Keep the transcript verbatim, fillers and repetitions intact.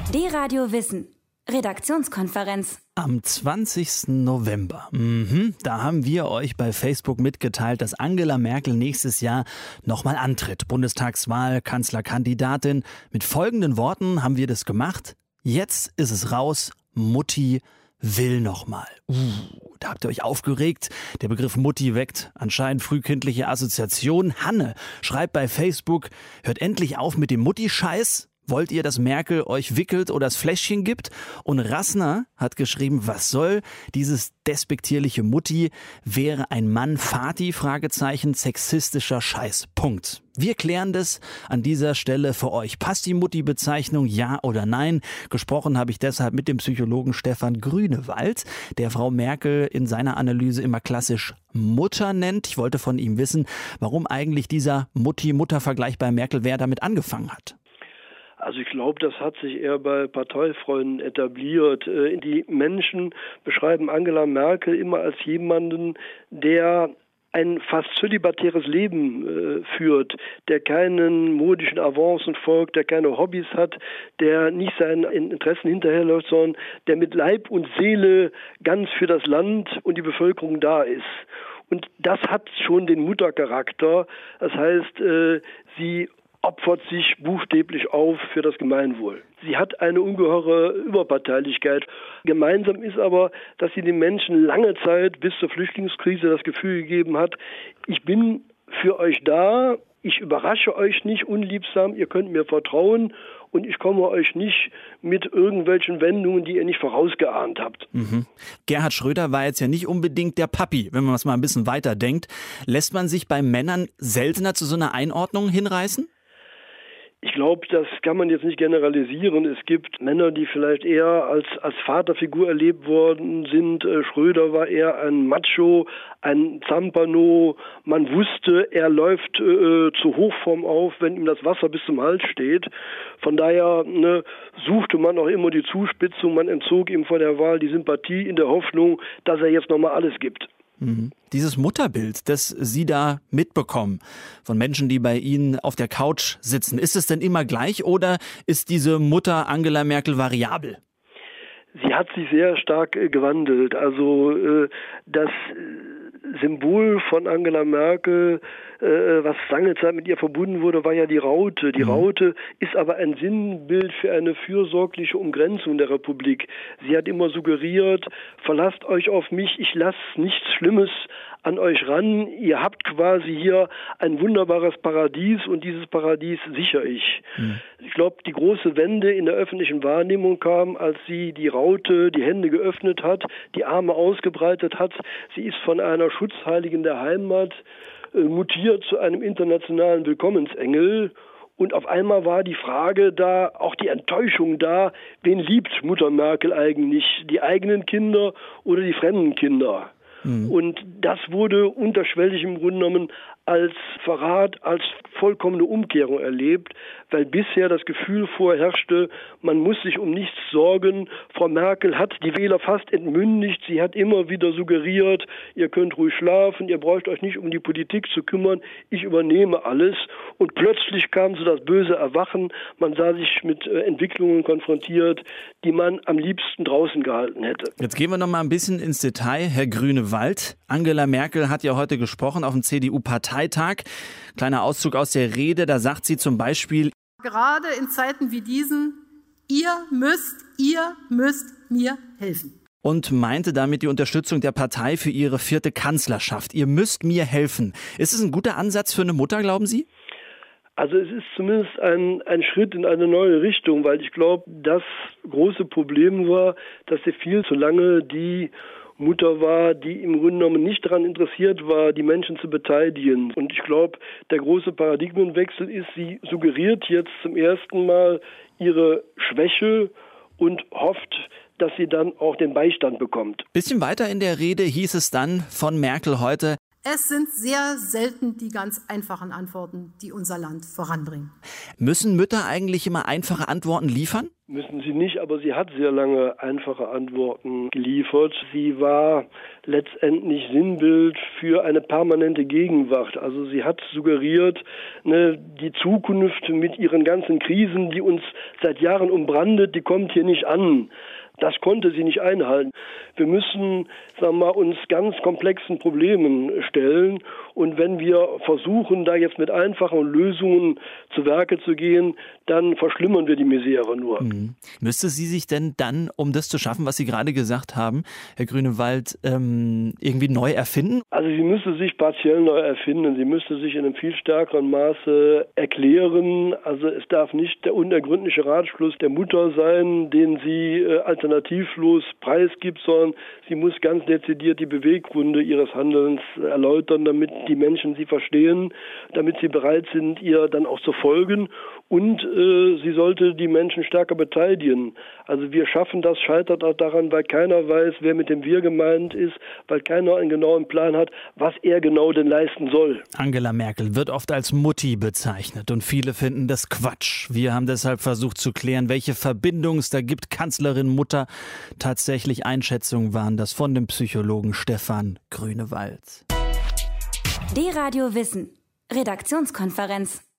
D-Radio Wissen. Redaktionskonferenz. Am zwanzigsten November, mhm, da haben wir euch bei Facebook mitgeteilt, dass Angela Merkel nächstes Jahr nochmal antritt. Bundestagswahl, Kanzlerkandidatin. Mit folgenden Worten haben wir das gemacht. Jetzt ist es raus, Mutti will nochmal. Uh, da habt ihr euch aufgeregt. Der Begriff Mutti weckt anscheinend frühkindliche Assoziationen. Hanne schreibt bei Facebook, hört endlich auf mit dem Mutti-Scheiß. Wollt ihr, dass Merkel euch wickelt oder das Fläschchen gibt? Und Rassner hat geschrieben, was soll dieses despektierliche Mutti? Wäre ein Mann Vati? Fragezeichen, sexistischer Scheiß. Punkt. Wir klären das an dieser Stelle für euch. Passt die Mutti-Bezeichnung, ja oder nein? Gesprochen habe ich deshalb mit dem Psychologen Stefan Grünewald, der Frau Merkel in seiner Analyse immer klassisch Mutter nennt. Ich wollte von ihm wissen, warum eigentlich dieser Mutti-Mutter-Vergleich bei Merkel, wer damit angefangen hat. Also ich glaube, das hat sich eher bei Parteifreunden etabliert. Die Menschen beschreiben Angela Merkel immer als jemanden, der ein fast zölibatäres Leben äh, führt, der keinen modischen Avancen folgt, der keine Hobbys hat, der nicht seinen Interessen hinterherläuft, sondern der mit Leib und Seele ganz für das Land und die Bevölkerung da ist. Und das hat schon den Muttercharakter. Das heißt, äh, sie opfert sich buchstäblich auf für das Gemeinwohl. Sie hat eine ungeheure Überparteilichkeit. Gemeinsam ist aber, dass sie den Menschen lange Zeit bis zur Flüchtlingskrise das Gefühl gegeben hat, ich bin für euch da, ich überrasche euch nicht unliebsam, ihr könnt mir vertrauen und ich komme euch nicht mit irgendwelchen Wendungen, die ihr nicht vorausgeahnt habt. Mhm. Gerhard Schröder war jetzt ja nicht unbedingt der Papi, wenn man es mal ein bisschen weiter denkt. Lässt man sich bei Männern seltener zu so einer Einordnung hinreißen? Ich glaube, das kann man jetzt nicht generalisieren. Es gibt Männer, die vielleicht eher als, als Vaterfigur erlebt worden sind. Äh, Schröder war eher ein Macho, ein Zampano. Man wusste, er läuft äh, zur Hochform auf, wenn ihm das Wasser bis zum Hals steht. Von daher ne, suchte man auch immer die Zuspitzung. Man entzog ihm vor der Wahl die Sympathie in der Hoffnung, dass er jetzt nochmal alles gibt. Mhm. Dieses Mutterbild, das Sie da mitbekommen von Menschen, die bei Ihnen auf der Couch sitzen, ist es denn immer gleich oder ist diese Mutter Angela Merkel variabel? Sie hat sich sehr stark äh, gewandelt. Also äh, das Symbol von Angela Merkel, äh, was lange Zeit mit ihr verbunden wurde, war ja die Raute. Die mhm. Raute ist aber ein Sinnbild für eine fürsorgliche Umgrenzung der Republik. Sie hat immer suggeriert, verlasst euch auf mich, ich lasse nichts Schlimmes an euch ran. Ihr habt quasi hier ein wunderbares Paradies und dieses Paradies sichere ich. Mhm. Ich glaube, die große Wende in der öffentlichen Wahrnehmung kam, als sie die Raute die Hände geöffnet hat, die Arme ausgebreitet hat. Sie ist von einer Schutzheiligen der Heimat äh, mutiert zu einem internationalen Willkommensengel. Und auf einmal war die Frage da, auch die Enttäuschung da, wen liebt Mutter Merkel eigentlich? Die eigenen Kinder oder die fremden Kinder? Mhm. Und das wurde unterschwellig im Grunde genommen als Verrat, als vollkommene Umkehrung erlebt, weil bisher das Gefühl vorherrschte, man muss sich um nichts sorgen. Frau Merkel hat die Wähler fast entmündigt. Sie hat immer wieder suggeriert, ihr könnt ruhig schlafen, ihr braucht euch nicht um die Politik zu kümmern, ich übernehme alles. Und plötzlich kam so das böse Erwachen. Man sah sich mit äh, Entwicklungen konfrontiert, die man am liebsten draußen gehalten hätte. Jetzt gehen wir noch mal ein bisschen ins Detail, Herr Grünewald. Angela Merkel hat ja heute gesprochen auf dem C D U-Parteitag. Kleiner Auszug aus der Rede, da sagt sie zum Beispiel: Gerade in Zeiten wie diesen, ihr müsst, ihr müsst mir helfen. Und meinte damit die Unterstützung der Partei für ihre vierte Kanzlerschaft. Ihr müsst mir helfen. Ist es ein guter Ansatz für eine Mutter, glauben Sie? Also es ist zumindest ein, ein Schritt in eine neue Richtung, weil ich glaube, das große Problem war, dass sie viel zu lange die Mutter war, die im Grunde genommen nicht daran interessiert war, die Menschen zu beteiligen. Und ich glaube, der große Paradigmenwechsel ist, sie suggeriert jetzt zum ersten Mal ihre Schwäche und hofft, dass sie dann auch den Beistand bekommt. Bisschen weiter in der Rede hieß es dann von Merkel heute: Es sind sehr selten die ganz einfachen Antworten, die unser Land voranbringen. Müssen Mütter eigentlich immer einfache Antworten liefern? Müssen sie nicht, aber sie hat sehr lange einfache Antworten geliefert. Sie war letztendlich Sinnbild für eine permanente Gegenwart. Also sie hat suggeriert, ne, die Zukunft mit ihren ganzen Krisen, die uns seit Jahren umbrandet, die kommt hier nicht an. Das konnte sie nicht einhalten. Wir müssen, sagen wir mal, uns ganz komplexen Problemen stellen. Und wenn wir versuchen, da jetzt mit einfachen Lösungen zu Werke zu gehen, dann verschlimmern wir die Misere nur. Mhm. Müsste sie sich denn dann, um das zu schaffen, was Sie gerade gesagt haben, Herr Grünewald, ähm, irgendwie neu erfinden? Also sie müsste sich partiell neu erfinden. Sie müsste sich in einem viel stärkeren Maße erklären. Also es darf nicht der unergründliche Ratschluss der Mutter sein, den sie äh, alternativlos preisgibt, sondern sie muss ganz dezidiert die Beweggründe ihres Handelns erläutern, damit die Menschen sie verstehen, damit sie bereit sind, ihr dann auch zu folgen. Und äh, sie sollte die Menschen stärker beteiligen. Also wir schaffen das, scheitert auch daran, weil keiner weiß, wer mit dem Wir gemeint ist, weil keiner einen genauen Plan hat, was er genau denn leisten soll. Angela Merkel wird oft als Mutti bezeichnet und viele finden das Quatsch. Wir haben deshalb versucht zu klären, welche Verbindung es da gibt. Kanzlerin, Mutter, tatsächlich Einschätzungen waren das von dem Psychologen Stefan Grünewald. D-Radio Wissen, Redaktionskonferenz.